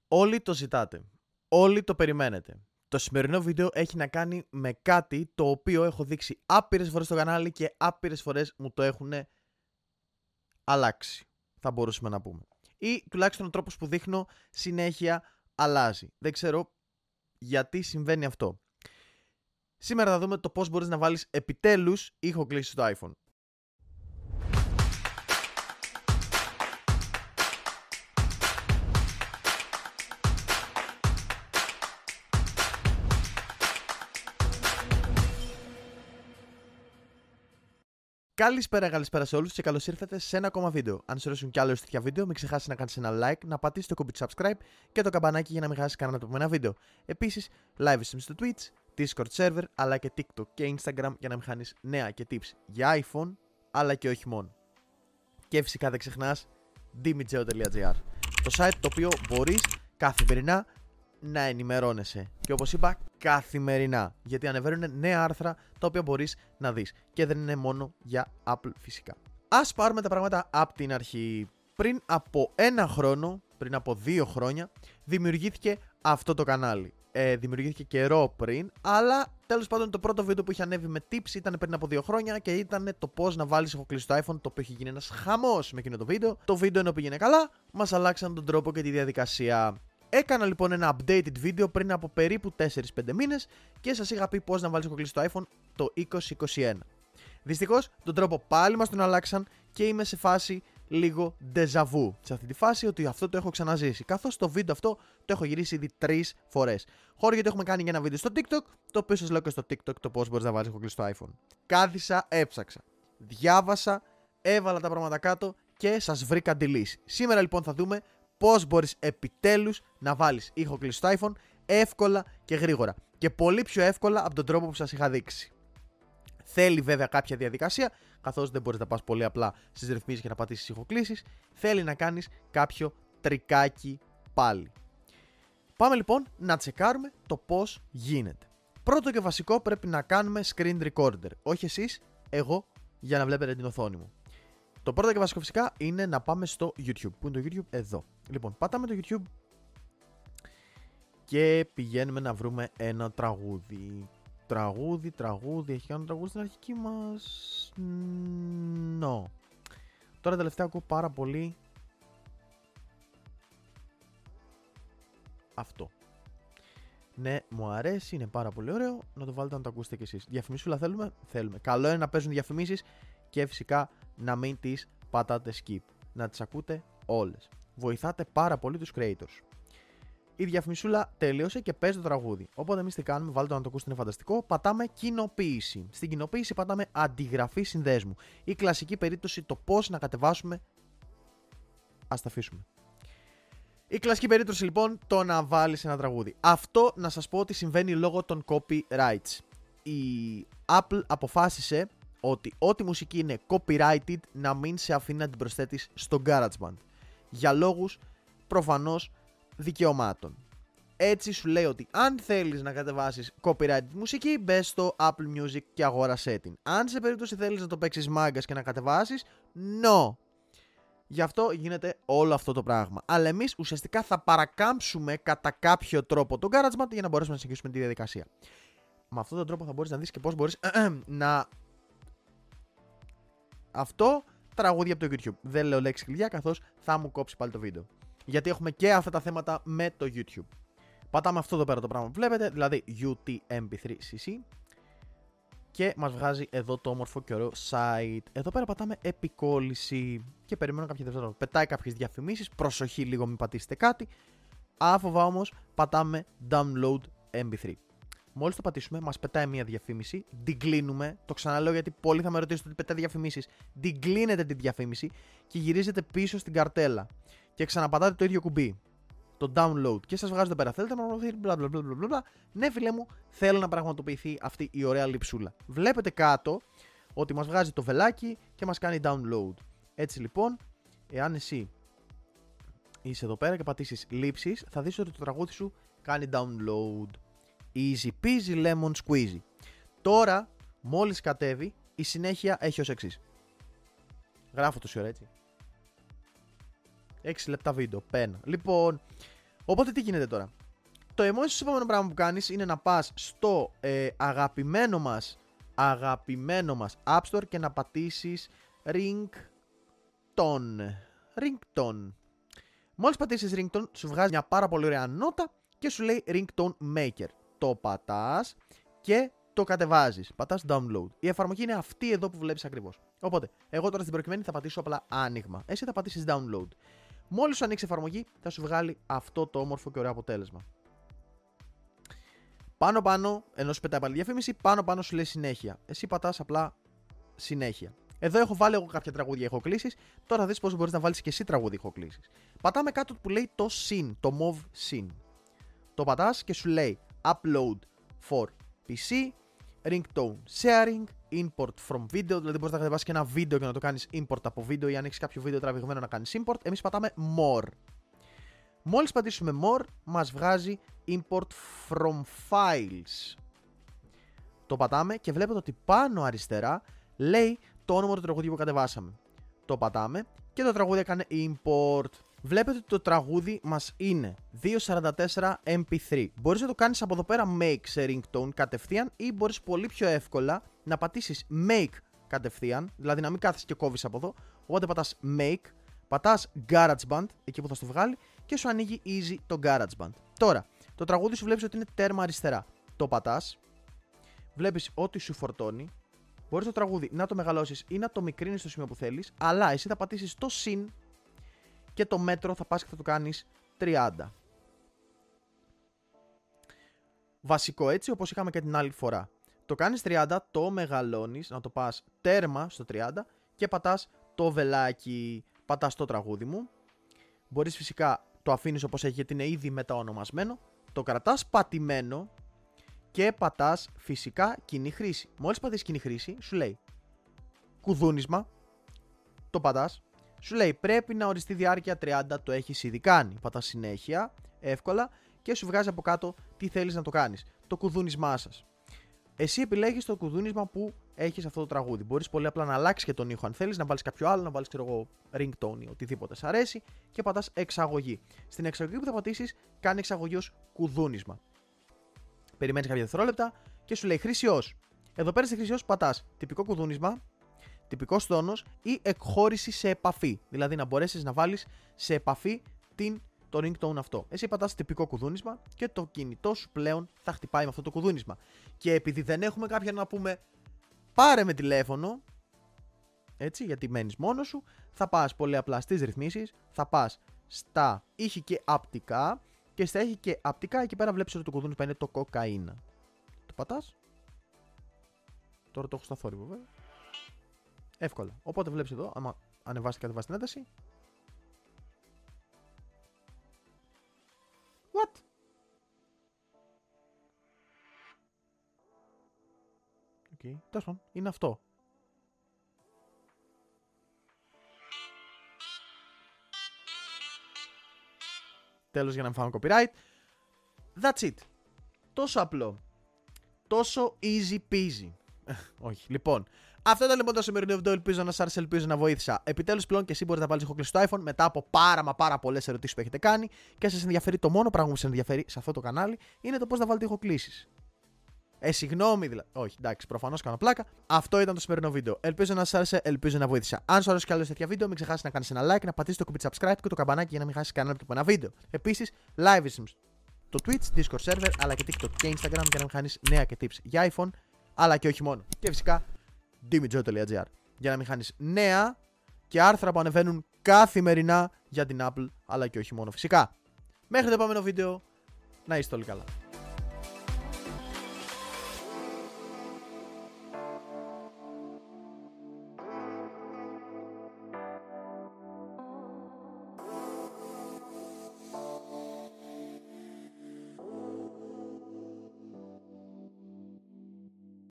Όλοι το ζητάτε. Όλοι το περιμένετε. Το σημερινό βίντεο έχει να κάνει με κάτι το οποίο έχω δείξει άπειρες φορές στο κανάλι και άπειρες φορές μου το έχουν αλλάξει, θα μπορούσαμε να πούμε. Ή τουλάχιστον ο τρόπος που δείχνω συνέχεια αλλάζει. Δεν ξέρω γιατί συμβαίνει αυτό. Σήμερα θα δούμε το πώς μπορείς να βάλεις επιτέλους ηχοκλήσεις στο iPhone. Καλησπέρα σε όλους και καλώς ήρθατε σε ένα ακόμα βίντεο. Αν σου αρέσουν κι άλλες τέτοια βίντεο, μην ξεχάσεις να κάνεις ένα like, να πατήσεις το κουμπί του subscribe και το καμπανάκι για να μην χάσεις κανένα από τα επόμενα βίντεο. Επίσης, live stream στο Twitch, Discord server, αλλά και TikTok και Instagram για να μην χάνεις νέα και tips για iPhone, αλλά και όχι μόνο. Και φυσικά δεν ξεχνάς dimijeo.gr, το site το οποίο μπορείς καθημερινά να ενημερώνεσαι. Και όπως είπα, καθημερινά. Γιατί ανεβαίνουν νέα άρθρα τα οποία μπορείς να δεις. Και δεν είναι μόνο για Apple φυσικά. Ας πάρουμε τα πράγματα από την αρχή. Πριν από ένα χρόνο, πριν από 2 χρόνια, δημιουργήθηκε αυτό το κανάλι. Δημιουργήθηκε καιρό πριν, αλλά τέλος πάντων το πρώτο βίντεο που είχε ανέβει με tips ήταν πριν από 2 χρόνια και ήταν το πώς να βάλεις ηχοκλήσεις στο iPhone, το οποίο είχε γίνει ένας χαμός με εκείνο το βίντεο. Το βίντεο ενώ πήγαινε καλά, μας αλλάξαν τον τρόπο και τη διαδικασία. Έκανα λοιπόν ένα updated βίντεο πριν από περίπου 4-5 μήνες και σας είχα πει πώς να βάλεις ηχοκλήσεις στο iPhone το 2021. Δυστυχώς τον τρόπο πάλι μας τον αλλάξαν και είμαι σε φάση λίγο déjà vu. Σε αυτή τη φάση ότι αυτό το έχω ξαναζήσει. Καθώς το βίντεο αυτό το έχω γυρίσει ήδη 3 φορές. Χώρο γιατί έχουμε κάνει και ένα βίντεο στο TikTok, το οποίο σας λέω και στο TikTok το πώς μπορείς να βάλεις ηχοκλήσεις στο iPhone. Κάθισα, έψαξα, διάβασα, έβαλα τα πράγματα κάτω και σας βρήκα τη λύση. Σήμερα λοιπόν θα δούμε πώς μπορείς επιτέλους να βάλεις ηχοκλήσεις στο iPhone εύκολα και γρήγορα. Και πολύ πιο εύκολα από τον τρόπο που σας είχα δείξει. Θέλει βέβαια κάποια διαδικασία, καθώς δεν μπορείς να πας πολύ απλά στις ρυθμίσεις και να πατήσεις ηχοκλήσεις. Θέλει να κάνεις κάποιο τρικάκι πάλι. Πάμε λοιπόν να τσεκάρουμε το πώς γίνεται. Πρώτο και βασικό, πρέπει να κάνουμε screen recorder. Όχι εσείς, εγώ, για να βλέπετε την οθόνη μου. Το πρώτο και βασικό φυσικά είναι να πάμε στο YouTube. Πού είναι το YouTube? Εδώ. Λοιπόν, πατάμε το YouTube και πηγαίνουμε να βρούμε ένα τραγούδι. Τραγούδι. Έχει κάνει τραγούδι στην αρχική μας. No. Τώρα τελευταία ακούω πάρα πολύ αυτό. Ναι, μου αρέσει, είναι πάρα πολύ ωραίο. Να το βάλετε να το ακούσετε κι εσείς. Διαφημίσουλα θέλουμε? Θέλουμε. Καλό είναι να παίζουν διαφημίσεις και φυσικά να μην τις πατάτε skip. Να τις ακούτε όλες. Βοηθάτε πάρα πολύ τους creators. Η διαφημισούλα τέλειωσε και παίζει το τραγούδι. Οπότε εμείς τι κάνουμε? Βάλτε το να το ακούσετε, είναι φανταστικό. Πατάμε κοινοποίηση. Στην κοινοποίηση πατάμε αντιγραφή συνδέσμου. Η κλασική περίπτωση το πώς να κατεβάσουμε. Ας τα αφήσουμε. Η κλασική περίπτωση λοιπόν το να βάλεις ένα τραγούδι. Αυτό να σας πω ότι συμβαίνει λόγω των copyrights. Η Apple αποφάσισε ότι ό,τι μουσική είναι copyrighted να μην σε αφήνει να την προσθέτεις στο GarageBand. Για λόγους προφανώς δικαιωμάτων. Έτσι σου λέει ότι αν θέλεις να κατεβάσεις copyrighted μουσική, μπες στο Apple Music και αγόρασέ την. Αν σε περίπτωση θέλεις να το παίξεις μάγκας και να κατεβάσεις, no. Γι' αυτό γίνεται όλο αυτό το πράγμα. Αλλά εμείς ουσιαστικά θα παρακάμψουμε κατά κάποιο τρόπο το GarageBand για να μπορέσουμε να συνεχίσουμε τη διαδικασία. Με αυτόν τον τρόπο θα μπορείς να δεις και πώς μπορείς να... Αυτό τραγούδια από το YouTube. Δεν λέω λέξη κλειδιά καθώς θα μου κόψει πάλι το βίντεο. Γιατί έχουμε και αυτά τα θέματα με το YouTube. Πατάμε αυτό εδώ πέρα το πράγμα που βλέπετε, δηλαδή UTMP3CC. Και μας βγάζει εδώ το όμορφο και ωραίο site. Εδώ πέρα πατάμε επικόλληση. Και περιμένω κάποια δευτερόλεπτα. Πετάει κάποιες διαφημίσεις. Προσοχή λίγο, μην πατήσετε κάτι. Άφοβα όμως πατάμε download MP3. Μόλις το πατήσουμε, μας πετάει μια διαφήμιση. Την κλείνουμε. Το ξαναλέω γιατί πολλοί θα με ρωτήσετε ότι πετάει διαφημίσεις. Την κλείνετε τη διαφήμιση και γυρίζετε πίσω στην καρτέλα. Και ξαναπατάτε το ίδιο κουμπί. Το download. Και σας βγάζει εδώ πέρα. Θέλετε να πραγματοποιηθεί. Ναι, φίλε μου, θέλω να πραγματοποιηθεί αυτή η ωραία λειψούλα. Βλέπετε κάτω ότι μας βγάζει το βελάκι και μας κάνει download. Έτσι λοιπόν, εάν εσύ είσαι εδώ πέρα και πατήσεις λήψεις, θα δεις ότι το τραγούδι σου κάνει download. Easy peasy lemon squeezy. Τώρα, μόλις κατέβει, η συνέχεια έχει ως εξής. Γράφω τόση ώρα, έτσι. 6 λεπτά βίντεο. Πένα. Λοιπόν, Οπότε τι γίνεται τώρα. Το emoji, επόμενο πράγμα που κάνεις είναι να πας στο αγαπημένο μας App Store και να πατήσεις Ringtone. Μόλις πατήσεις Ringtone, σου βγάζει μια πάρα πολύ ωραία νότα και σου λέει Ringtone Maker. Το πατάς και το κατεβάζεις. Πατάς download. Η εφαρμογή είναι αυτή εδώ που βλέπεις ακριβώς. Οπότε, εγώ τώρα στην προκειμένη θα πατήσω απλά άνοιγμα. Εσύ θα πατήσεις download. Μόλις σου ανοίξει η εφαρμογή, θα σου βγάλει αυτό το όμορφο και ωραίο αποτέλεσμα. Πάνω, ενώ σου πετάει πάλι διαφήμιση, πάνω σου λέει συνέχεια. Εσύ πατάς απλά συνέχεια. Εδώ έχω βάλει εγώ κάποια τραγούδια ηχοκλήσεις. Τώρα θα δεις πώς μπορείς να βάλεις και εσύ τραγούδι ηχοκλήσεις. Πατάμε κάτω που λέει το SYN, το MOV SYN. Το πατάς και σου λέει Upload for PC, Ringtone Sharing, Import from Video. Δηλαδή μπορείς να κατεβάσεις και ένα βίντεο και να το κάνεις import από βίντεο ή αν έχεις κάποιο βίντεο τραβηγμένο να κάνεις import. Εμείς πατάμε More. Μόλις πατήσουμε More, μας βγάζει Import from Files. Το πατάμε και βλέπετε ότι πάνω αριστερά λέει το όνομα του τραγουδιού που κατεβάσαμε. Το πατάμε και το τραγούδι έκανε import. Βλέπετε ότι το τραγούδι μας είναι 244 MP3. Μπορείς να το κάνεις από εδώ πέρα make σε ringtone κατευθείαν ή μπορείς πολύ πιο εύκολα να πατήσεις make κατευθείαν, δηλαδή να μην κάθεσαι και κόβεις από εδώ. Οπότε πατάς make, πατάς GarageBand, εκεί που θα στο βγάλει και σου ανοίγει easy το GarageBand. Τώρα, το τραγούδι σου βλέπεις ότι είναι τέρμα αριστερά. Το πατάς, βλέπεις ότι σου φορτώνει. Μπορείς το τραγούδι να το μεγαλώσεις ή να το μικρύνεις στο σημείο που θέλεις, αλλά εσύ θα πατήσεις το συν και το μέτρο θα πας και θα το κάνεις 30. Βασικό έτσι, όπως είχαμε και την άλλη φορά. Το κάνεις 30, το μεγαλώνεις, να το πας τέρμα στο 30 και πατάς το βελάκι, πατάς το τραγούδι μου. Μπορείς φυσικά το αφήνεις όπως έχει γιατί είναι ήδη μεταονομασμένο, το κρατάς πατημένο και πατάς φυσικά κοινή χρήση. Μόλις πατήσεις κοινή χρήση, σου λέει κουδούνισμα, το πατάς, σου λέει πρέπει να οριστεί διάρκεια 30, το έχεις ήδη κάνει. Πατάς συνέχεια, εύκολα και σου βγάζει από κάτω τι θέλεις να το κάνεις. Το κουδούνισμά σας. Εσύ επιλέγεις το κουδούνισμα που έχεις αυτό το τραγούδι. Μπορείς πολύ απλά να αλλάξεις και τον ήχο αν θέλεις, να βάλεις κάποιο άλλο, να βάλεις ξέρω εγώ ringtone ή οτιδήποτε σ' αρέσει και πατάς εξαγωγή. Στην εξαγωγή που θα πατήσεις κάνει εξαγωγή ως κουδούνισμα. Περιμένεις κάποια δευτερόλεπτα και σου λέει χρήση ως. Εδώ πέρα στη χρήση ως πατάς τυπικό κουδούνισμα, τυπικός τόνος ή εκχώρηση σε επαφή. Δηλαδή να μπορέσεις να βάλεις σε επαφή το ringtone αυτό. Εσύ πατάς τυπικό κουδούνισμα και το κινητό σου πλέον θα χτυπάει με αυτό το κουδούνισμα. Και επειδή δεν έχουμε κάποιον να πούμε πάρε με τηλέφωνο, έτσι, γιατί μένεις μόνος σου, θα πας πολύ απλά στις ρυθμίσεις, θα πας στα ήχη και απτικά και στα ήχη και απτικά εκεί πέρα βλέπεις ότι το κουδούνισμα είναι το κοκαίνα. Το πατάς. Τώρα το έχω στα θόρυβο βέβαια. Εύκολα. Οπότε βλέπεις εδώ, άμα ανεβάσει και κατεβάσει την ένταση. What? Okay. Τέλος πάντων, είναι αυτό. Τέλος για να μην φάμε copyright. That's it. Τόσο απλό. Τόσο easy peasy. Όχι. Λοιπόν, αυτό ήταν λοιπόν το σημερινό βίντεο. Ελπίζω να σας άρεσε, ελπίζω να βοήθησα. Επιτέλους πλέον και εσύ μπορείς να βάλεις ηχοκλήσεις στο iPhone μετά από πάρα πολλές ερωτήσεις που έχετε κάνει και σας ενδιαφέρει. Το μόνο πράγμα που σας ενδιαφέρει σε αυτό το κανάλι είναι το πώς να βάλετε ηχοκλήσεις. Συγγνώμη δηλαδή. Όχι, εντάξει, προφανώς κάνω πλάκα. Αυτό ήταν το σημερινό βίντεο. Ελπίζω να σας άρεσε, ελπίζω να βοήθησα. Αν σου άρεσε κι άλλο τέτοια βίντεο, μην ξεχάσεις να κάνεις ένα like, να πατήσεις το κουμπί subscribe και το καμπανάκι για να μην χάσεις κανένα από ένα βίντεο. Επίσης, live streams στο Twitch, Discord server, αλλά και TikTok και Instagram για να μην χάνεις νέα και tips για iPhone, αλλά και όχι μόνο. Και φυσικά, dimijo.gr για να μην χάνεις νέα και άρθρα που ανεβαίνουν καθημερινά για την Apple, αλλά και όχι μόνο φυσικά. Μέχρι το επόμενο βίντεο, να είστε όλοι καλά.